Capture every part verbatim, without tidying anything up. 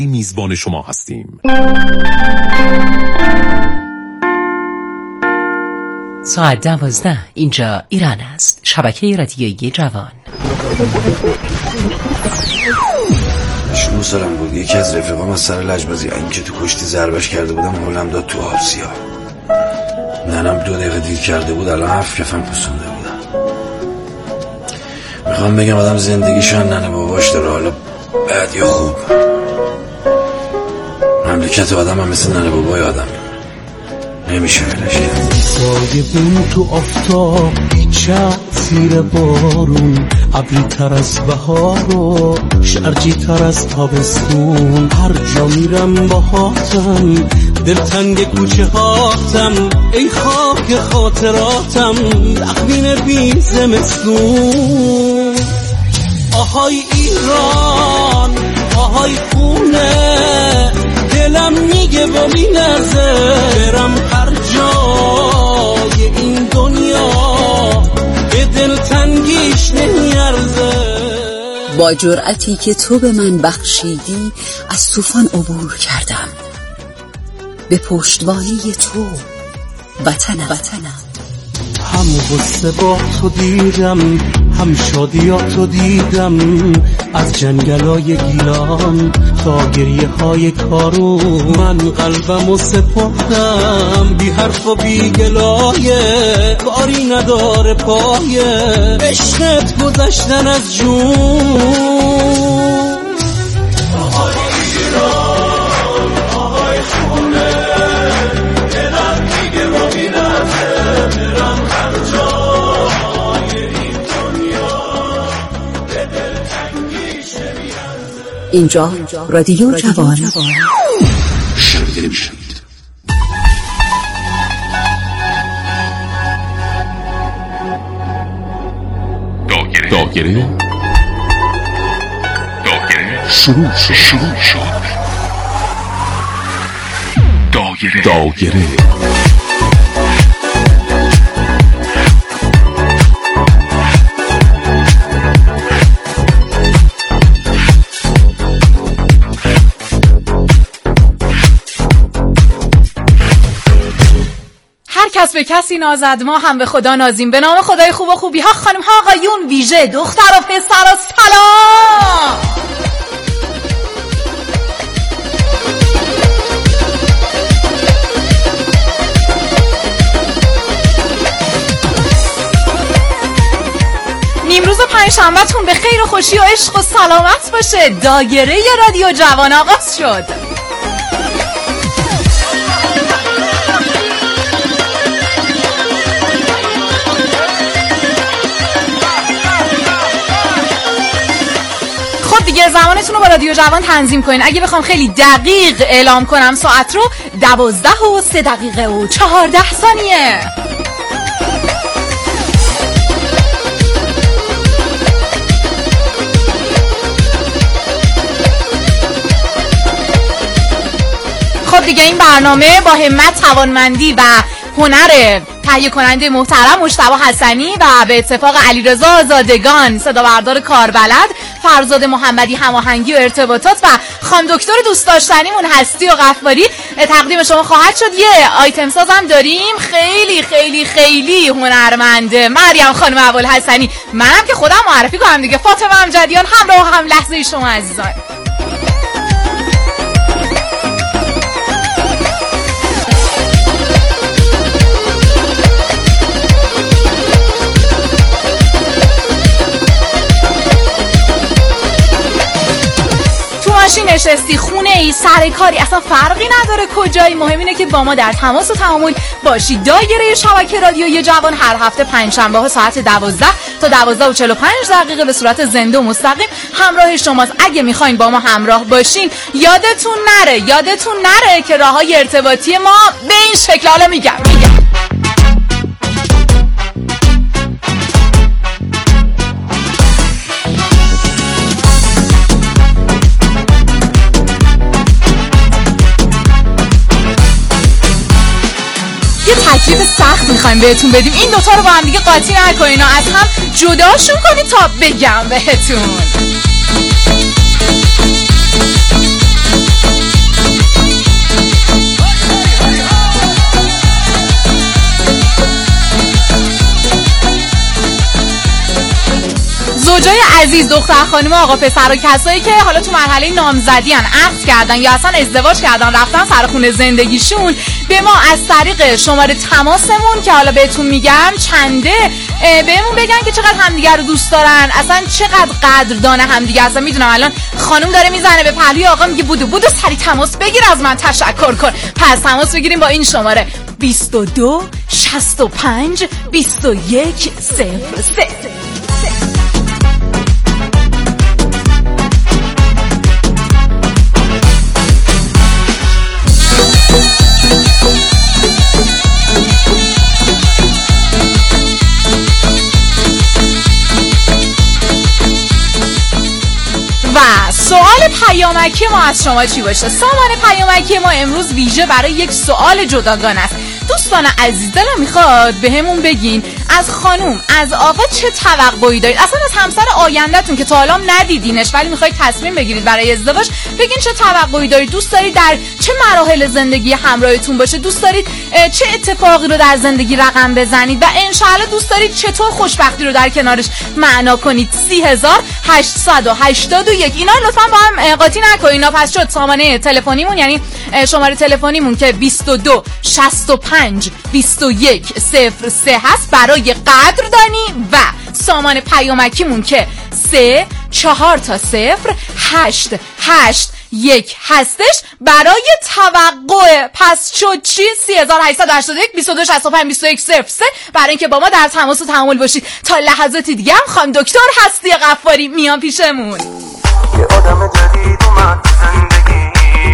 میزبان شما هستیم. ساعت دوازده، اینجا ایران است. شبکه رادیویی جوان. شنو سالم بود، یکی از رفیقام از سر لجبازی این که تو کشتی ضربش کرده بودم هولم داد تو آب سیاه. ننم دو دقیقه دیر کرده بود، الان هفت کفم پسونده بودم. میخوام بگم آدم زندگیشان ننه باباش داره، حالا بد یا خوب. مملکت آدم هم مثل ننه بابای آدم نمیشه ولش کرد. سایه بون تو آفتاب، تأثیر بارون، ابری تر از بهار و شرجی تر از تابستون. هر جا میرم باهاتم، دلتنگ کوچه هاتم، ای خاک خاطراتم، تخمین بی زمستون. آهای ایران، آهای خونه، دلم میگه با میلرزه برم هر جای این دنیا، به دلتنگیش نمیارزه. با جرأتی که تو به من بخشیدی از طوفان عبور کردم، به پشتوانه تو وطنم وطنم. هم غصه با تو دیدم، هم شادیاتو دیدم، از جنگلای گیلان تا گریه های کارون. من قلبمو سپردم بی حرف و بی گلایه، کاری نداره پایه، عشقت گذشتن از جون. آهای ایران، آهای خونه، دلم میگه با میلرزه برم هر جای این دنیا، به دلتنگیش نمیارزه. اینجا رادیو جوان. شنیده نمیشنید. داگره داگره داگره شروع شد شروع شد داگره داگره کس به کسی نازد، ما هم به خدا نازیم. به نام خدای خوب و خوبی ها، خانم ها، آقایون، ویژه دختر و پسر و سلام. نیمروز پنجشنبه تون به خیر و خوشی و عشق و سلامت باشه. دایره رادیو جوان آغاز شد. دیگه زمانتون رو با رادیو جوان تنظیم کنین. اگه بخوام خیلی دقیق اعلام کنم ساعت رو، دوازده و سه دقیقه و چهارده ثانیه. خب دیگه این برنامه با همت، توانمندی و هنر تهیه کننده محترم مجتبی حسنی و به اتفاق علیرضا آزادگان صدا بردار کاربلد، فرزاد محمدی هماهنگی و ارتباطات و خانم دکتر دوست داشتنیمون هستی و غفاری تقدیم شما خواهد شد. یه آیتم سازم داریم خیلی خیلی خیلی هنرمنده، مریم خانم ابوالحسنی. منم که خودم معرفی کنم دیگه، فاطمه امجدیان همراه هم لحظه شما عزیزان. ماشین نشستی، خونه ای، سر کاری، اصلا فرقی نداره کجایی، مهم اینه که با ما در تماس و تعامل باشی. دایره شبکه رادیویی جوان هر هفته پنجشنبه ها ساعت دوازده تا دوازده و چهل و پنج دقیقه به صورت زنده و مستقیم همراه شماست. اگه میخواین با ما همراه باشین، یادتون نره یادتون نره که راههای ارتباطی ما به این شکل، حالا میگم میگم تکلیف سخت میخوایم بهتون بدیم. این دوتا رو با هم دیگه قاطی نکنین و از هم جداشون کنین تا بگم بهتون. عزیز، دختر خانم، آقا پسر و کسایی که حالا تو مرحله نامزدی ان، عقد کردن یا اصلا ازدواج کردن رفتن سر خونه زندگیشون، به ما از طریق شماره تماسمون که حالا بهتون میگم چنده بهمون بگن که چقدر همدیگه رو دوست دارن، اصلا چقدر قدردان همدیگه هستن. میدونم الان خانم داره میزنه به پهلوی آقا میگه بودو بودو سری تماس بگیر از من تشکر کن. پس تماس بگیریم با این شماره بیست و دو شصت و پنج بیست و یک صفر سه. و سوال پیامکی ما از شما چی باشه؟ سامان پیامکی ما امروز ویژه برای یک سوال جداگانه است. دوستان عزیز، دلم میخواد به همون بگین از خانوم از آقا چه توقعی دارید، اصلا از همسر آیندهتون که تا حالا ندیدینش ولی میخواید تصمیم بگیرید برای ازدواج، بگین چه توقعی دارید، دوست دارید در چه مراحل زندگی همراهتون باشه، دوست دارید چه اتفاقی رو در زندگی رقم بزنید و انشالله دوست دارید چطور خوشبختی رو در کنارش معنا کنید. سی هزار هشتصد و هشتاد و یک اینا لطفا با هم قاطی نکنید. اینا پس شد سامانه تلفنیمون، یعنی شماره تلفنیمون که بیست و دو شصت و پنج بیست و یک صفر سه هست برای قدردانی و سامان پیامکیمون که سه چهار تا صفر هشت هشت یک هستش برای توقع. پس شد چی؟ سی هزار هشتصد و هشتاد و یک بیست و دو شصت و پنج بیست و یک صفر سه برای اینکه با ما در تماس و تعامل باشید. تا لحظاتی دیگه هم خانم دکتر هستی غفاری میان پیشمون. یه آدم جدید اومد زندگی،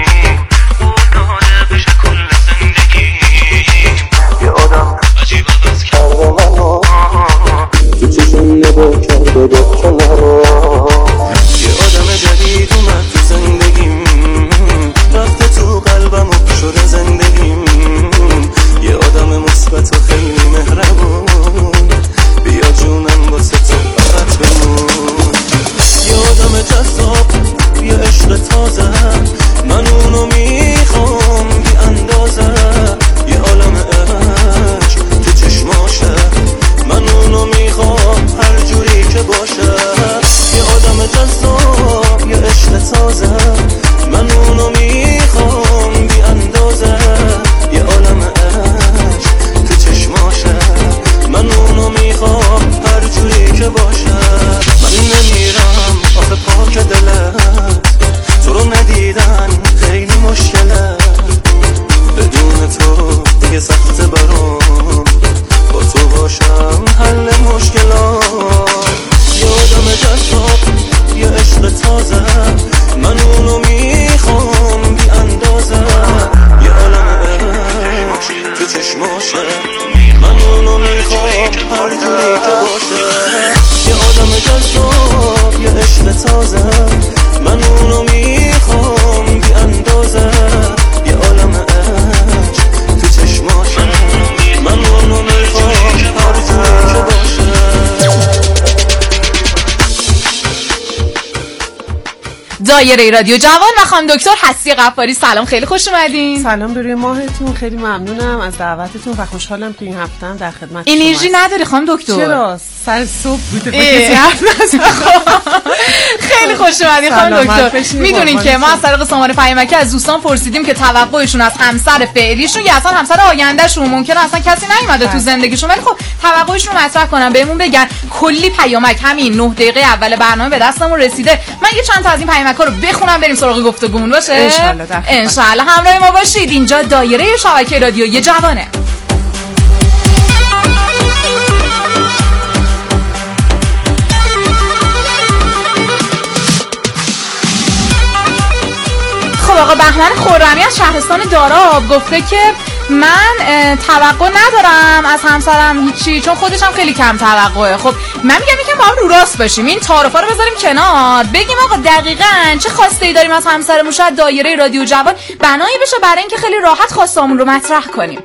افتاده بشه کل زندگی، یه آدم عجیب عوض کرده منو، تو چشم نگاه کرده با کنارو. یه آدم جدید اومد تو زندگیم، رفته تو قلبم و شده زندگیم، یه آدم مثبت و خیلی مهربون، بیا جونم واسه تو فقط بمون. یه آدم جذاب، یه عشق تازه، من اونو میخوام بی اندازه، یه عالم عشق تو چشماشه، من اونو میخوام هر جوری که باشه. یه آدم جذاب، یه عشق تازه، من اونو میخوام بی اندازه، یه عالم عشق تو چشماشه، من اونو میخوام هر جوری که باشه. من نمیرم آخه پاک دلت، تو رو ندیدن خیلی مشکله، بدون تو دیگه سخته برام با تو باشم حل مشکلات. یه آدم جذاب، یه عشق تازه، من اونو میخوام بی اندازه، یه عالم عشق تو چشماشه، من اونو میخوام هر جوری که باشه. یه آدم جذاب، یه عشق تازه، من اونو میخوام بی اندازه، یه عالم عشق تو چشماشه، من اونو میخوام هر جوری که باشه. دایره رادیو جوان و خانم دکتر هستی غفاری، سلام، خیلی خوش اومدین. سلام به روی ماهتون، خیلی ممنونم از دعوتتون و خوشحالم که این هفته هم در خدمت شما. انرژی نداری خانم دکتر؟ چرا؟ سر صبح بوده کسی حرف نزد. خیلی خوش اومدین خانم دکتر. میدونین که ما از طریق سامان پیامکی از دوستان پرسیدیم که توقعشون از همسر فعلیشون یا اصلا همسر آیندهشون، ممکنه اصلا کسی نیومده تو زندگیشون ولی خب توقعشون رو مطرح کنن، بهمون بگن. کلی پیامک همین نه دقیقه اول برنامه به دستمون رسیده. من یه چند تا از این پیامک‌ها رو بخونم بریم سراغ گفتگومون باشه. ان شاءالله ان شاءالله همراه ما باشید. اینجا دایره شبکه رادیویی جوانه. خب آقا بهمن خرمی از شهرستان داراب گفته که من توقع ندارم از همسرم هیچی، چون خودش هم خیلی کم توقعه. خب من میگم یکم با هم رو راست باشیم، این تعارفا رو بذاریم کنار، بگیم آقا دقیقاً چه خواسته ای داریم از همسرمون، شاید دایره رادیو جوان بنایی بشه برای اینکه خیلی راحت خواستامون رو مطرح کنیم.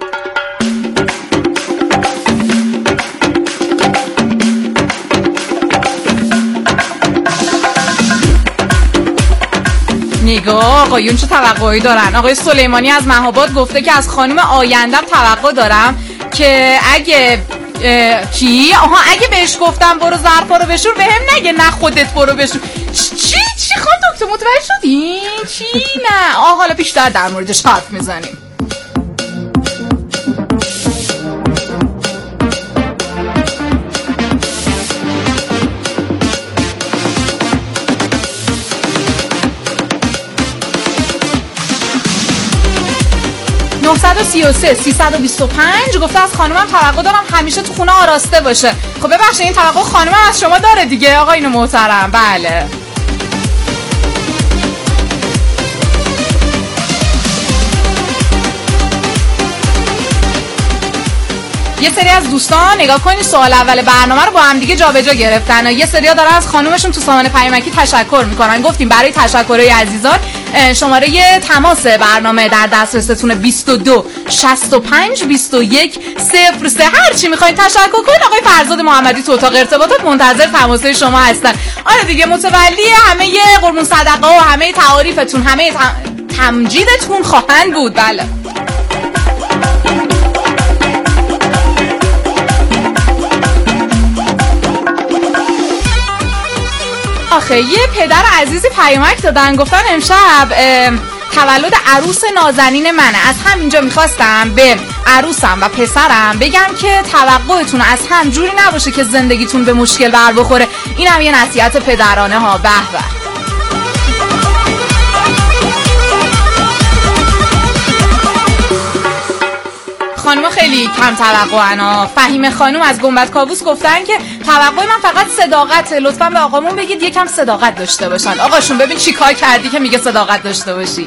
نگاه آقایون چه توقعی دارن. آقای سلیمانی از مهاباد گفته که از خانم آیندم توقع دارم که اگه چی؟ آها اگه بهش گفتم برو ظرفا رو بشور بهم نگه نه خودت برو بشور. چی چی خانم دکتر متوجه شدی؟ چی نه؟ آه حالا بیشتر در موردش حرف میزنیم. نه سه سه سه دو پنج گفته از خانومم توقع دارم همیشه تو خونه آراسته باشه. خب ببخشید این توقع خانومم از شما داره دیگه آقایون محترم. بله یه سری از دوستان نگاه کنید سوال اول برنامه رو با هم دیگه جابجا گرفتن. یه سری‌ها دارن از خانومشون تو سامان پیامکی تشکر میکنن. گفتیم برای تشکرهای عزیزان شماره تماس برنامه در دسترستون بیست و دو شصت و پنج بیست و یک صفر سه. هر چی میخواید تشکر کنید آقای فرزاد محمدی تو اتاق ارتباطات منتظر تماسه شما هستن. آره دیگه متولی همه قربون صدقه و همه تعاریفتون همه تمجیدتون خواهند بود. بله آخه یه پدر عزیزی پیامک دادن گفتن امشب تولد عروس نازنین منه. از همینجا میخواستم به عروسم و پسرم بگم که توقعتون از هم جوری نباشه که زندگیتون به مشکل بر بخوره. این هم یه نصیحت پدرانه ها. به به خانوما خیلی کم توقعن. فهیم خانوم از گنبد کابوس گفتن که توقع من فقط صداقت، لطفاً به آقامون بگید یکم صداقت داشته باشن. آقاشون ببین چی کار کردی که میگه صداقت داشته باشی.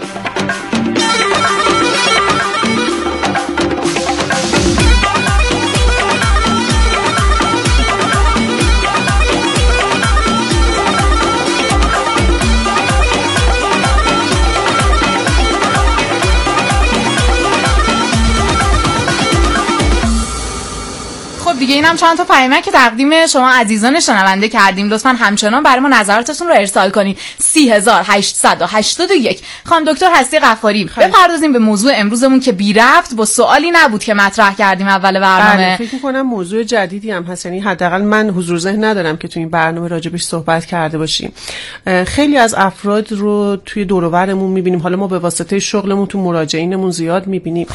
دیگه اینم چند تا پیامک که تقدیم شما عزیزان شنونده کردیم. لطفاً همچنان برای ما نظراتتون رو ارسال کنید. سه هزار و هشتصد و هشتاد و یک. خانم دکتر هستی غفاری بپردازیم به موضوع امروزمون که بی رفت با سوالی نبود که مطرح کردیم اول برنامه. بله فکر می‌کنم موضوع جدیدی هم هست، یعنی حداقل من حضور ذهن ندارم که تو این برنامه راجبش صحبت کرده باشیم. خیلی از افراد رو توی دور و برمون می‌بینیم، حالا ما به واسطه شغلمون تو مراجعینمون زیاد می‌بینیم،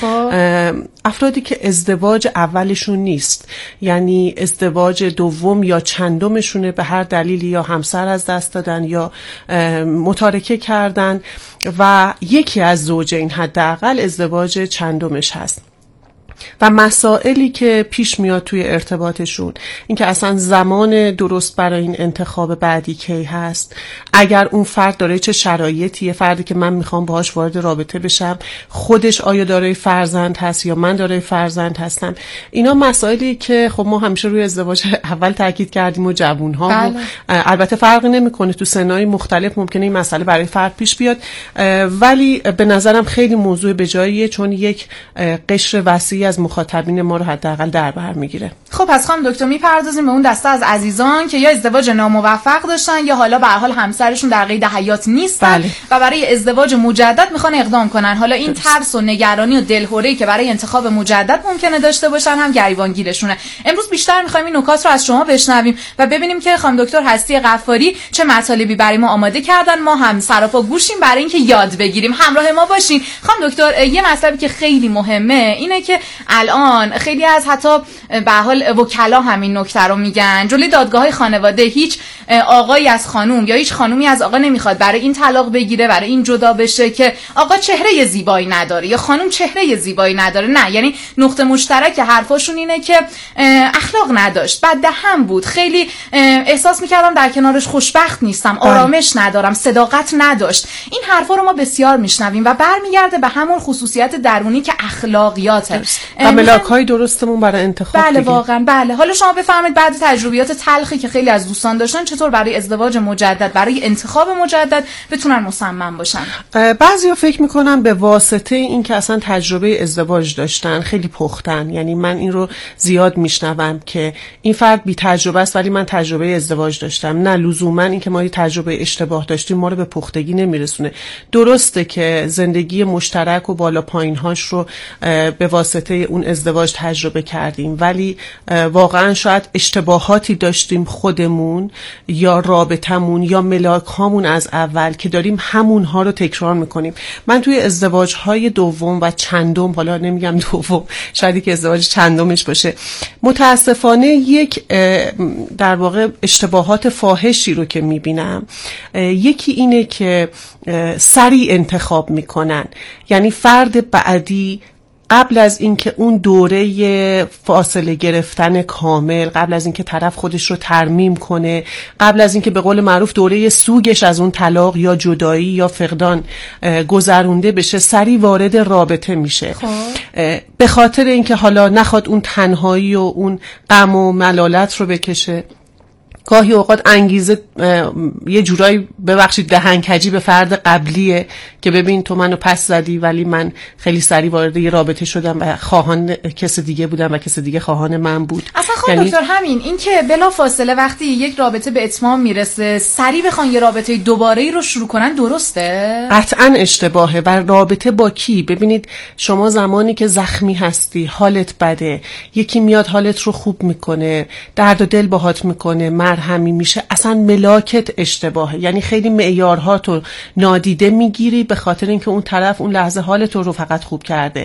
افرادی که ازدواج اولشون نیست، یعنی ازدواج دوم یا چندمشونه، به هر دلیلی یا همسر از دست دادن یا متارکه کردن و یکی از زوجین حداقل ازدواج چندمش هست و مسائلی که پیش میاد توی ارتباطشون، اینکه اصلا زمان درست برای این انتخاب بعدی کی هست، اگر اون فرد داره چه شرایطیه، فردی که من میخوام باهاش وارد رابطه بشم خودش آیا داره فرزند هست یا من داره فرزند هستم. اینا مسائلی که خب ما همیشه روی ازدواج اول تاکید کردیم و جوون‌ها بله. البته فرقی نمیکنه، تو سنای مختلف ممکنه این مسئله برای فرد پیش بیاد، ولی به نظرم خیلی موضوع به جاییه، چون یک قشر وسیع از مخاطبین ما رو حداقل در بر میگیره. خب پس خانم دکتر میپردازیم به اون دسته از عزیزان که یا ازدواج ناموفق داشتن یا حالا به هر حال همسرشون در قید حیات نیستن بله. و برای ازدواج مجدد میخوان اقدام کنن. حالا این ترس و نگرانی و دلهره‌ای که برای انتخاب مجدد ممکنه داشته باشن هم گریبانگیرشونه. امروز بیشتر میخوایم این نکات رو از شما بشنویم و ببینیم که خانم دکتر هستی غفاری چه مطالبی برای ما آماده کردن. ما هم سراپا گوشیم برای اینکه یاد بگیریم. همراه ما باشین. خانم دکتر یه مطلبی که خیلی مهمه اینه که الان خیلی از حتی به حال وکلا همین نکته رو میگن، جلوی دادگاه‌های خانواده هیچ آقایی از خانوم یا هیچ خانومی از آقا نمیخواد برای این طلاق بگیره، برای این جدا بشه که آقا چهره زیبایی نداره یا خانوم چهره زیبایی نداره. نه، یعنی نقطه مشترک حرفاشون اینه که اخلاق نداشت، بددهن بود، خیلی احساس میکردم در کنارش خوشبخت نیستم، آرامش ندارم، صداقت نداشت. این حرفا رو ما بسیار میشنویم و برمیگرده به همون خصوصیت درونی که اخلاقیاته و ملاک‌های درستمون برای انتخاب. بله دیگه. واقعا بله. حالا شما بفرمایید بعد تجربیات تلخی که خیلی از دوستان داشتن چطور برای ازدواج مجدد، برای انتخاب مجدد بتونن مصمم باشن؟ بعضیا فکر میکنن به واسطه این که اصلا تجربه ازدواج داشتن خیلی پختن. یعنی من این رو زیاد میشنوم که این فرد بی تجربه است ولی من تجربه ازدواج داشتم. نه، لزوما این که ما یه تجربه اشتباه داشتیم ما رو به پختگی نمیرسونه. درسته که زندگی مشترک و بالا پایین هاش رو به واسطه اون ازدواج تجربه کردیم، ولی واقعا شاید اشتباهاتی داشتیم خودمون یا رابطمون یا ملاک هامون از اول که داریم همونها رو تکرار میکنیم. من توی ازدواج های دوم و چندم، حالا نمیگم دوم، شاید که ازدواج چندمش باشه، متاسفانه یک در واقع اشتباهات فاحشی رو که میبینم. یکی اینه که سریع انتخاب میکنن، یعنی فرد بعدی قبل از اینکه اون دوره فاصله گرفتن کامل، قبل از اینکه طرف خودش رو ترمیم کنه، قبل از اینکه به قول معروف دوره سوگش از اون طلاق یا جدایی یا فقدان گذرونده بشه، سریع وارد رابطه میشه. به خاطر اینکه حالا نخواد اون تنهایی و اون غم و ملالت رو بکشه. گاهی اوقات انگیزه یه جورایی ببخشید دهنکجی به فرد قبلیه که ببین تو منو پس زدی ولی من خیلی سریع وارد یه رابطه شدم و خواهان کس دیگه بودم و کس دیگه خواهان من بود. اصلا خانم یعنی... دکتر همین این که بلا فاصله وقتی یک رابطه به اتمام میرسه سریع بخوان یه رابطه دوباره ای رو شروع کنن درسته؟ قطعا اشتباهه. و رابطه با کی؟ ببینید شما زمانی که زخمی هستی، حالت بده، یکی میاد حالت رو خوب میکنه، درد و دل باهات میکنه، مرهمی میشه، اصلا ملاکت اشتباهه. یعنی خیلی معیارها تو نادیده میگیری به خاطر اینکه اون طرف اون لحظه حال تو رو فقط خوب کرده.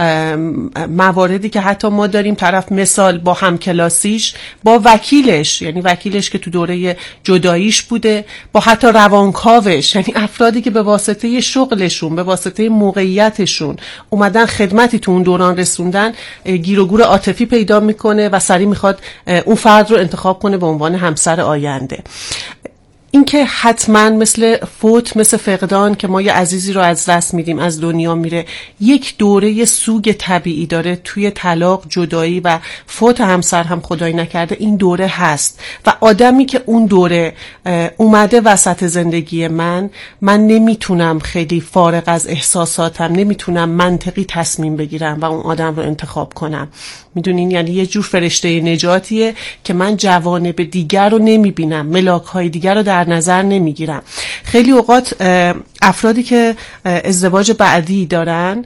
مواردی که حتی ما داریم، طرف مثال با همکلاسیش، با وکیلش، یعنی وکیلش که تو دوره جداییش بوده، با حتی روانکاوش، یعنی افرادی که به واسطه شغلشون، به واسطه موقعیتشون اومدن خدمتی تو اون دوران رسوندن، گیر و گور عاطفی پیدا میکنه و سریع میخواد اون فرد رو انتخاب کنه به عنوان همسر آینده. این که حتما مثل فوت، مثل فقدان که ما یه عزیزی رو از دست میدیم، از دنیا میره، یک دوره سوگ طبیعی داره. توی طلاق، جدایی و فوت همسر هم خدای نکرده این دوره هست و آدمی که اون دوره اومده وسط زندگی من، من نمیتونم خیلی فارغ از احساساتم، نمیتونم منطقی تصمیم بگیرم و اون آدم رو انتخاب کنم. میدونین یعنی یه جور فرشته نجاتیه که من جوانب دیگر رو نمیبینم، ملاک‌های دیگر رو در نظر نمیگیرم. خیلی اوقات افرادی که ازدواج بعدی دارن،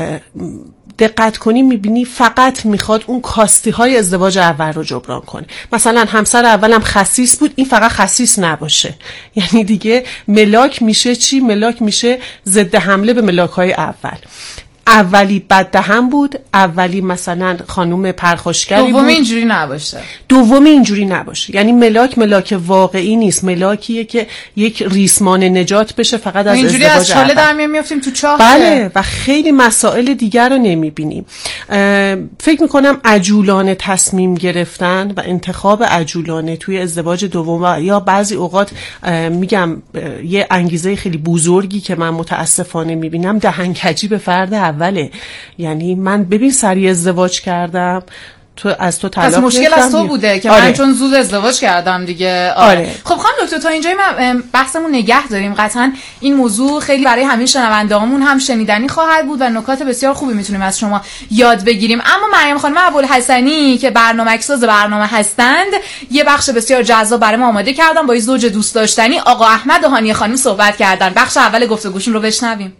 دقت کنی میبینی فقط میخواد اون کاستی های ازدواج اول رو جبران کنه. مثلا همسر اولم خسیس بود، این فقط خسیس نباشه. یعنی دیگه ملاک میشه چی؟ ملاک میشه ضد حمله به ملاک های اول. اولی بد دهن بود، اولی مثلا خانوم پرخاشگری بود، دومی اینجوری نباشه. دومی اینجوری نباشه. یعنی ملاک ملاک واقعی نیست، ملاکیه که یک ریسمان نجات بشه فقط از ازدواج. اینجوری از چاله در میافتیم تو چاه. بله، و خیلی مسائل دیگر رو نمیبینیم. فکر میکنم عجولانه تصمیم گرفتن و انتخاب عجولانه توی ازدواج دوم، یا بعضی اوقات میگم یه انگیزه خیلی بزرگی که من متاسفانه میبینم، دهنکجی به فرد اوله. یعنی من ببین سریع ازدواج کردم، تو از تو طلاق گرفتم، مشکل از تو بوده که آره. من چون زود ازدواج کردم دیگه. آره. آره. خب خانم دکتر تا اینجای من بحثمون نگه داریم. قطعا این موضوع خیلی برای همین شنوندهامون هم شنیدنی خواهد بود و نکات بسیار خوبی میتونیم از شما یاد بگیریم. اما مریم خانم ابوالحسنی که برنامه‌ساز برنامه هستند، یه بخش بسیار جذاب برای ما آماده کردن. با یه زوج دوست داشتنی آقا احمد و هانیه خانم صحبت کردن. بخش اول گفتگوشون رو بشنویم.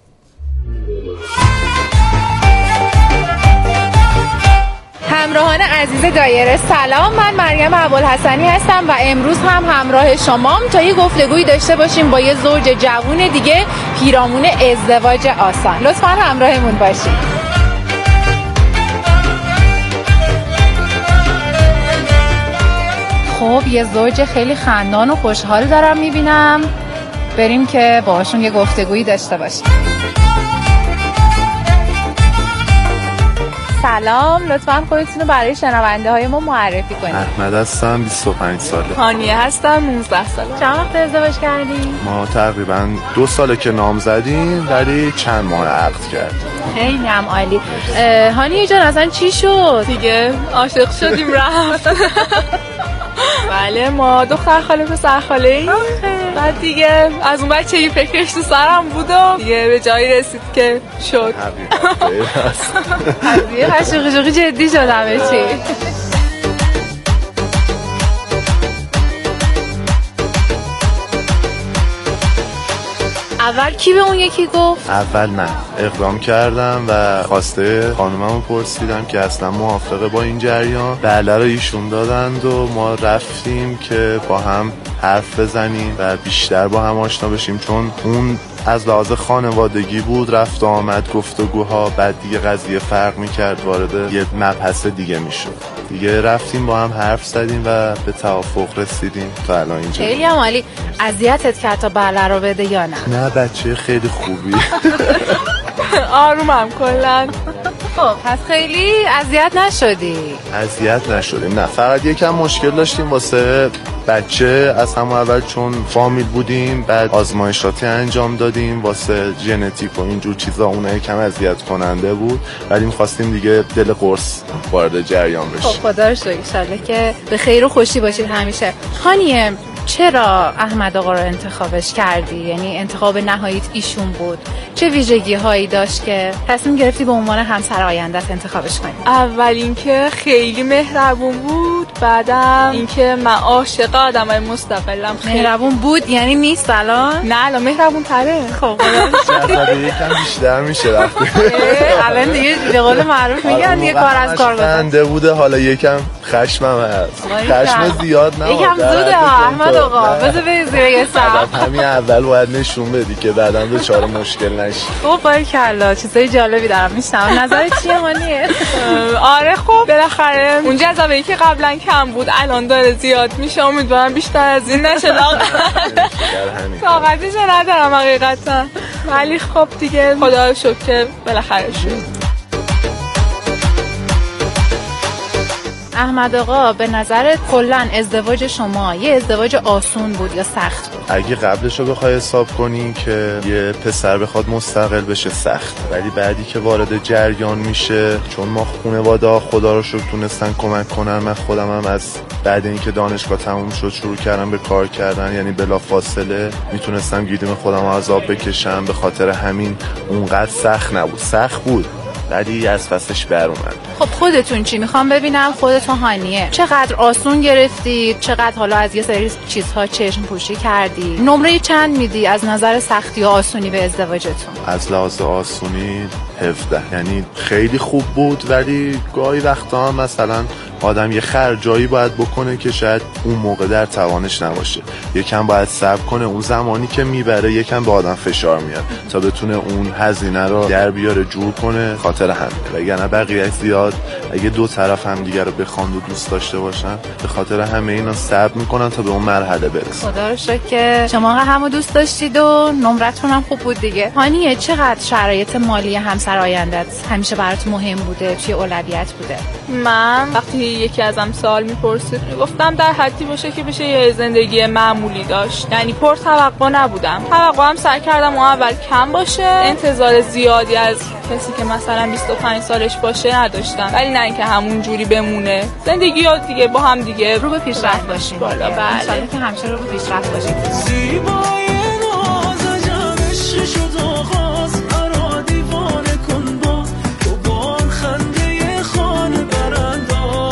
همراهان عزیز دایره سلام، من مریم ابوالحسنی هستم و امروز هم همراه شمام تا یه گفتگویی داشته باشیم با یه زوج جوون دیگه پیرامون ازدواج آسان. لطفاً همراهمون باشید. خب یه زوج خیلی خندان و خوشحال دارم میبینم، بریم که باهاشون یه گفتگویی داشته باشیم. سلام، لطفاً خودتون رو برای شنونده های ما معرفی کنید. احمد هستم، بیست و پنج ساله. هانیه هستم، نوزده ساله. چند وقت ازدواج کردین؟ ما تقریبا دو ساله که نام زدیم، ولی چند ماه عقد کردیم. خیلی هم عالی. هانیه جان اصلا چی شد؟ دیگه عاشق شدیم رفت. بله، ما دختر خاله پسر خاله ایم. بعد دیگه از اون بچه یه فکرش تو سرم بود و دیگه به جایی رسید که شد. قضیه قشقی شقی جدی شد همه چی. اول کی به اون یکی گفت؟ اول من اقدام کردم و خواسته خانوممو پرسیدم که اصلا موافقه با این جریان. بله رو ایشون دادند و ما رفتیم که با هم حرف بزنیم و بیشتر با هم آشنا بشیم، چون اون از لحاظ خانوادگی بود، رفت و آمد، گفتگوها، بعد دیگه قضیه فرق میکرد، وارد یه مبحث دیگه میشد. دیگه رفتیم با هم حرف زدیم و به توافق رسیدیم تا الان اینجا. خیلی هم عالی. اذیتت کرد تا بله رو بده یا نه؟ نه بچه خیلی خوبی. آرومم کلن. خب پس خیلی اذیت نشدی؟ اذیت نشدیم، نه فقط یکم مشکل داشتیم واسه بچه از همون اول، چون فامیل بودیم، بعد آزمایشاتی انجام دادیم واسه ژنتیک و اینجور چیزا، اون یکم اذیت کننده بود، ولی می‌خواستیم دیگه دل قرص وارد جریان بشه. خب خدا رو شکر، ان شاءالله که به خیر و خوشی باشید همیشه. خانیه چرا احمد آقا رو انتخابش کردی؟ یعنی انتخاب نهاییت ایشون بود. چه ویژگی هایی داشت که تصمیم گرفتی به عنوان همسر آینده‌ت انتخابش کنی؟ اول اینکه خیلی مهربون بود، بعدم اینکه من عاشق آدمای مستقلم. مهربون بود یعنی نیست الان؟ نه الان مهربون تره. خب شاید یکم بیشتر میشه وقتی الان دیگه به قول معروف میگن دیگه کار از کار گذشته بوده، حالا یکم خشمم هست. خشم زیاد نه، یکم زوده احمد آقا، بذار بریم زیر یه سر. همین اول باید نشون بدی که بعداً دچار مشکل نشی. خب باریکلا، چیزای جالبی دارم میشنم. نظرت چیه مانیه؟ آره خب بالاخره اون جذابه‌ای که قبلا کم بود الان داره زیاد میشه، امیدوارم بیشتر از این نشه. طاقتش ندارم حقیقتا، ولی خب دیگه خدا رو شکر که بالاخره شد. احمد آقا به نظرت کلا ازدواج شما یه ازدواج آسون بود یا سخت بود؟ اگه قبلش رو بخوای حساب کنی که یه پسر بخواد مستقل بشه سخت، ولی بعدی که وارد جریان میشه، چون ما خانواده خدا رو شکر تونستن کمک کنن، من خودم هم از بعد اینکه دانشگاه تموم شد شروع کردم به کار کردن، یعنی بلا فاصله میتونستم گیریم خودم رو از آب بکشم، به خاطر همین اونقدر سخت نبود. سخت بود ولی از پسش بر اومد. خب خودتون چی؟ میخوام ببینم خودتون هانیه چقدر آسون گرفتید، چقدر حالا از یه سری چیزها چشم پوشی کردی. نمره چند میدی از نظر سختی و آسونی به ازدواجتون؟ از لحاظ آسونی هفده، یعنی خیلی خوب بود، ولی گاهی وقتا هم مثلا آدم یه خرجایی باید بکنه که شاید اون موقع در توانش نباشه، یکم باید صبر کنه، اون زمانی که میبره یکم به آدم فشار میاد تا بتونه اون هزینه رو در بیاره جور کنه. خاطر همین وگرنه بقیه زیاد اگه دو طرف هم دیگه رو بخوان و دوست داشته باشن، به خاطر همه اینا صبر میکنن تا به اون مرحله برسن. خدا رو شکر که شما همو دوست داشتید و نمرتون هم خوب بود دیگه. هانیه چقدر شرایط مالی همسر آیندت همیشه برات مهم بوده، توی اولویت بوده؟ من وقتی یکی ازم سوال میپرسید میگفتم در حدی باشه که بشه یه زندگی معمولی داشت، یعنی پر توقع نبودم. توقعم سعی کردم اون اول کم باشه، انتظار زیادی از کسی که مثلا بیست و پنج سالش باشه نداشتم، ولی نه اینکه همون جوری بمونه. زندگی ها دیگه با هم دیگه رو به پیشرفت باشیم. بالا بله ان شاءالله که همیشه رو به پیشرفت باشیم. زیبای ناز جان عشق شد آغاز، مرا دیوانه کن باز، تو با خنده خانه برانداز،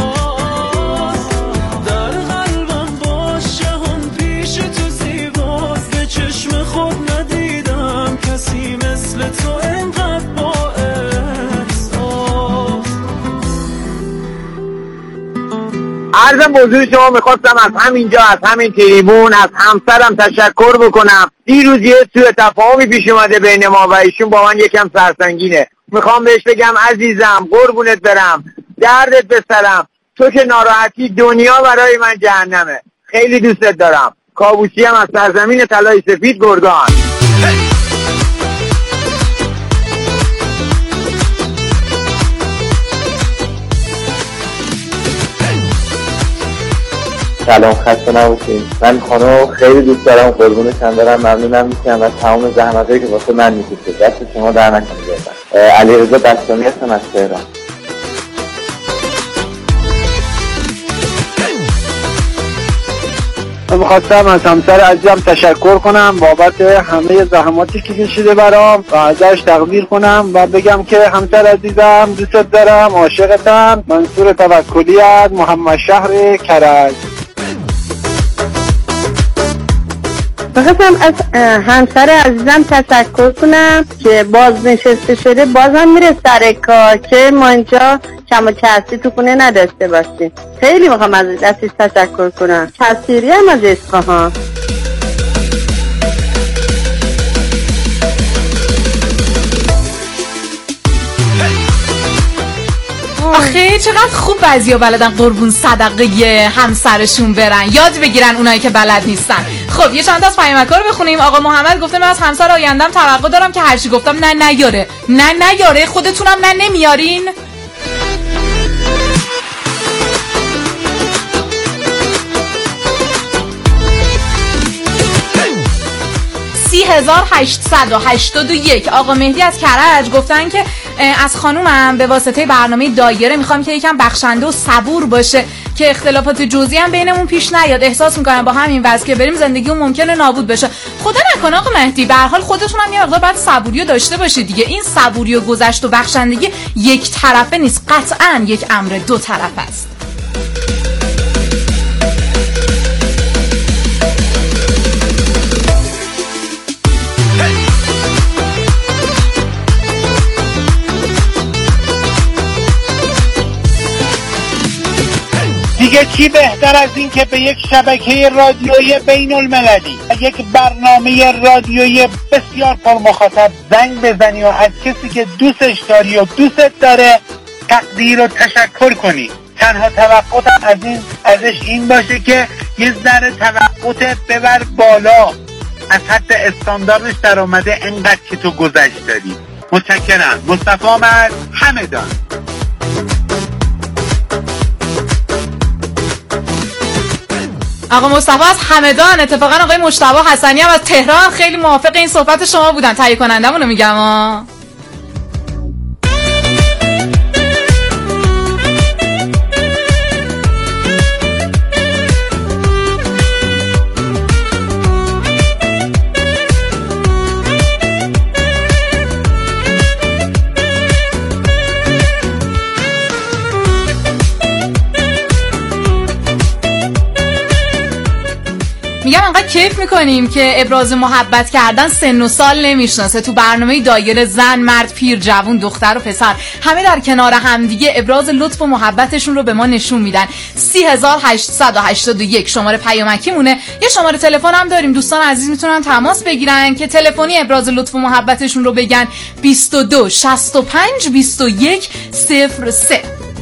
در قلبم باش جهان پیش تو زیباست، به چشم خود ندیدم کسی مثل تو انقدر با عرضم بزرگ شما میخواستم از همینجا از همین تریبون از همسرم تشکر بکنم. دیروز یه سوء تفاهمی پیش اومده بین ما و ایشون با من یکم سرسنگینه. میخوام بهش بگم عزیزم قربونت برم، دردت به سرم، تو که ناراحتی دنیا برای من جهنمه، خیلی دوستت دارم. کاووسی هم از سرزمین طلای سفید گرگان. سلام، خسته نباشین. من خانو خیلی دوست دارم، قربونتون برم، ممنونم میشم از تمام زحمتایی که واسه من میکشید. دست شما در نکنید. علیرضا بستانی هستم از تهران. من میخواستم از همسر عزیزم تشکر کنم بابت همه زحماتی که کشیده برام و ازش تقدیر کنم و بگم که همسر عزیزم دوستت دارم، عاشقتم. منصور توکلی از محمد شهر کرج. بخواستم از همسر عزیزم تشکر کنم که بازنشسته شده بازم میره سر کار که ما اینجا کم و کسی تو خونه نداشته باشیم. خیلی میخوام از دستش تشکر کنم. تصیری هم از اصفهان. آخه چقدر خوب بعضیا بلدن قربون صدقه همسرشون برن، یاد بگیرن اونایی که بلد نیستن. خب یه چند تا از پیامک‌ها رو بخونیم. آقا محمد گفته من از همسر آیندم توقع دارم که هرچی گفتم نه نیاره. نه نیاره، خودتونم نه نمیارین. سی هزار هشتصد و هشتاد و یک آقا مهدی از کرج گفتن که از خانومم به واسطه برنامه دایره میخوام که یکم بخشنده و صبور باشه که اختلافات جزئی هم بینمون پیش نیاد. احساس میکنم با همین وضع که بریم زندگیمون ممکنه نابود بشه. خدا نکنه آقا مهدی، به هر حال خودتون هم یه مقدار باید صبوری داشته باشید دیگه. این صبوری و گذشت و بخشندگی یک طرفه نیست، قطعاً یک امر دو طرفه است. دیگه چی بهتر از این که به یک شبکه رادیویی بین المللی، یک برنامه رادیویی بسیار پر مخاطب زنگ بزنی و از کسی که دوستش داری و دوستت داره تقدیر و تشکر کنی. تنها توقعتم از این ازش این باشه که یه ذره توقعت ببر بالا، از حد استانداردش در اومده انقدر که تو گذشت داری. متشکرم. مصطفی مرد همدان. آقا مصطفی از همدان. اتفاقا آقای مجتبی حسنی هم از تهران خیلی موافق این صحبت شما بودن. تهیه کنندمونو میگم ها. میگم انقدر کیف میکنیم که ابراز محبت کردن سن و سال نمیشناسه. تو برنامه دایره زن، مرد، پیر، جوون، دختر و پسر همه در کنار همدیگه ابراز لطف و محبتشون رو به ما نشون میدن. سی هزار هشتصد و هشتاد و یک شماره پیامکی مونه. یه شماره تلفن هم داریم، دوستان عزیز میتونن تماس بگیرن که تلفنی ابراز لطف و محبتشون رو بگن. بیست و دو شصت و پنج بیست و یک صفر سه.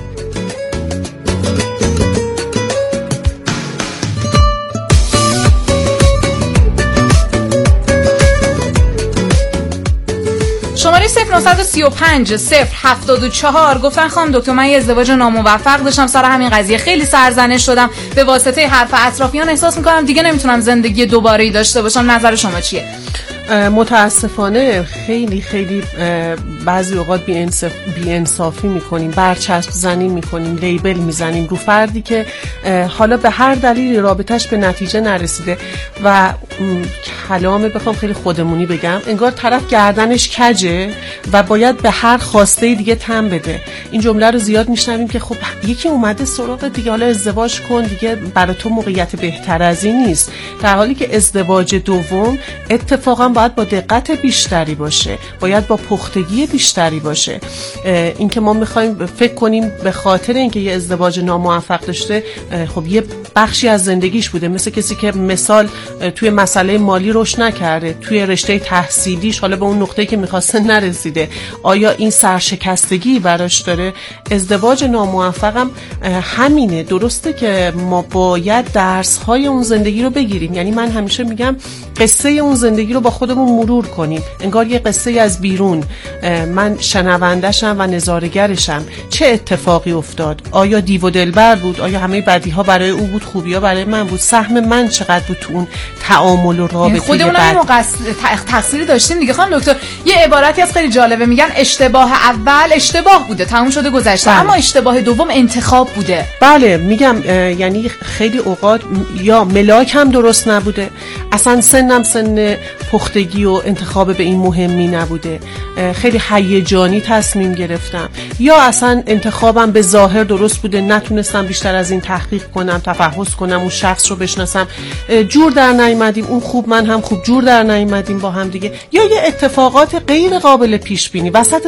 شماره صفر نه سه پنج صفر هفتاد و چهار گفتن خانم دکتر من یه ازدواج ناموفق داشتم، سر همین قضیه خیلی سرزنش شدم، به واسطه حرف اطرافیان احساس میکنم دیگه نمیتونم زندگی دوباره‌ای داشته باشم. نظر شما چیه؟ متاسفانه خیلی خیلی بعضی اوقات بی انصافی میکنیم، برچسب زنی میکنیم، لیبل میزنیم رو فردی که حالا به هر دلیلی رابطش به نتیجه نرسیده و کلامه بخوام خیلی خودمونی بگم انگار طرف گردنش کجه و باید به هر خواسته دیگه تن بده. این جمله رو زیاد میشنویم که خب یکی اومده سراغ دیگه، حالا ازدواج کن دیگه، برای تو موقعیت بهتر از این نیست، در حالی که ازدواج دوم اتفاقا باید با دقت بیشتری باشه، باید با پختگی بیشتری باشه. اینکه ما میخوایم فکر کنیم به خاطر اینکه یه ازدواج ناموفق داشته خب یه بخشی از زندگیش بوده، مثل کسی که مثال توی مسئله مالی رشد نکرده، توی رشته تحصیلیش حالا به اون نقطه‌ای که میخواسته نرسیده، آیا این سرشکستگی براش داره؟ ازدواج ناموفق هم همینه. درسته که ما باید درس‌های اون زندگی رو بگیریم، یعنی من همیشه میگم قصه اون زندگی رو با خودمون مرور کنیم، انگار یه قصه از بیرون، من شنونده‌شم و نظاره‌گرشم. چه اتفاقی افتاد؟ آیا دیو و دلبر بود؟ آیا همه بدی‌ها برای او بود، خوبی‌ها برای من بود؟ سهم من چقدر بود تو اون تعامل و رابطه؟ خودمون هم تقصیر داشتیم دیگه. خانم دکتر یه عبارتی از خیلی جالبه، میگن اشتباه اول اشتباه بوده، تموم شده گذشته، اما اشتباه دوم انتخاب بوده. بله میگم یعنی خیلی اوقات یا ملاک هم درست نبوده، اصلا سنم سن پختگی و انتخاب به این مهمی نبوده. خیلی خیلی هیجانی تصمیم گرفتم، یا اصلا انتخابم به ظاهر درست بوده، نتونستم بیشتر از این تحقیق کنم، تفحص کنم، اون شخص رو بشناسم، جور در نیامدیم، اون خوب من هم خوب جور در نیامدیم با هم دیگه، یا یه اتفاقات غیر قابل پیش بینی وسط